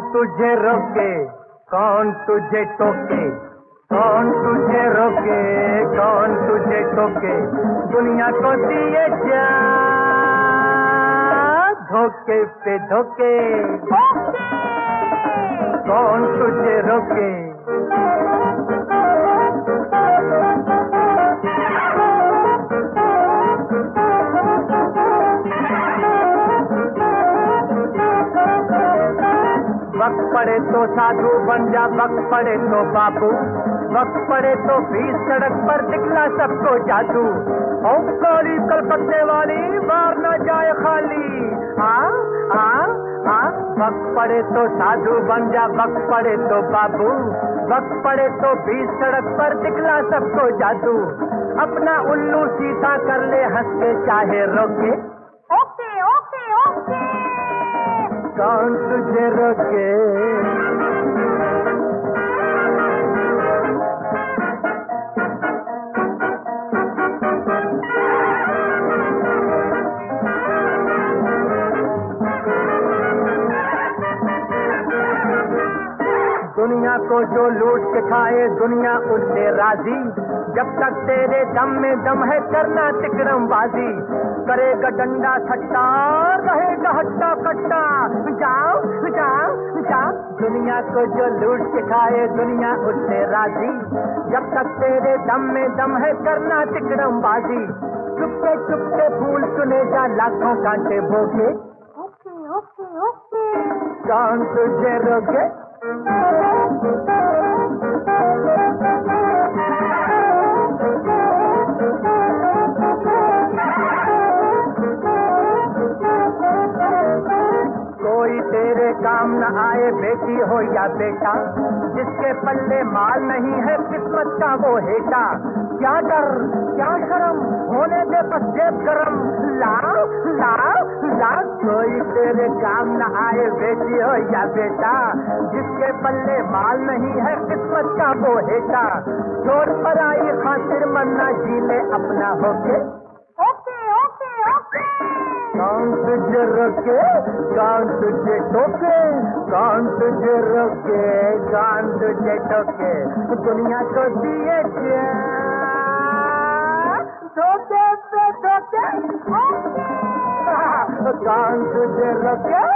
तुझे रोके, कौन तुझे टोके, कौन तुझे रोके, कौन तुझे टोके, दुनिया को दिए जा धोखे पे धोखे, कौन तुझे रोके। वक्त पड़े तो साधु बन जा, वक्त पड़े तो बाबू, वक्त पड़े तो भी सड़क पर दिखला सबको जादू। ओ गोली कलकत्ते वाली मार न जाए खाली, हाँ हाँ हाँ। वक्त पड़े तो साधु बन जा, वक्त पड़े तो बाबू, वक्त पड़े तो भी सड़क पर दिखला सबको जादू। अपना उल्लू सीधा कर ले हंस के चाहे रोके, ओके ओके ओके, कौन तुझे रोके। दुनिया को जो लूट के खाए दुनिया उससे राजी, जब तक तेरे दम में दम है करना तिकड़मबाजी। करेगा डंडा सट्टा रहेगा हट्टा कट्टा, जाओ जाओ जाओ। दुनिया को जो लूट के खाए दुनिया उससे राजी, जब तक तेरे दम में दम है करना तिकड़मबाजी। चुपके चुपके फूल चुने जा लाखों कांटे भोगे, ओके ओके ओके, कौन तुझे रोके। कोई तेरे काम न आए बेटी हो या बेटा, जिसके पल्ले माल नहीं है किस्मत का वो हेटा। क्या डर क्या शर्म होने दे बस जेब गरम, लाओ लाओ लाओ। कोई तेरे काम न आए बेटी हो या बेटा, जिसके पल्ले माल नहीं है किस्मत का वो हेटा। चोर पर आई खातिर मरना जी ले अपना होके, ओके ओके ओके, कौन तुझे रोके, कौन तुझे टोके, कौन तुझे रोके, कौन तुझे टोके। दुनिया को दिए जा धोखे पे धोखे, ओके, कौन तुझे रोके।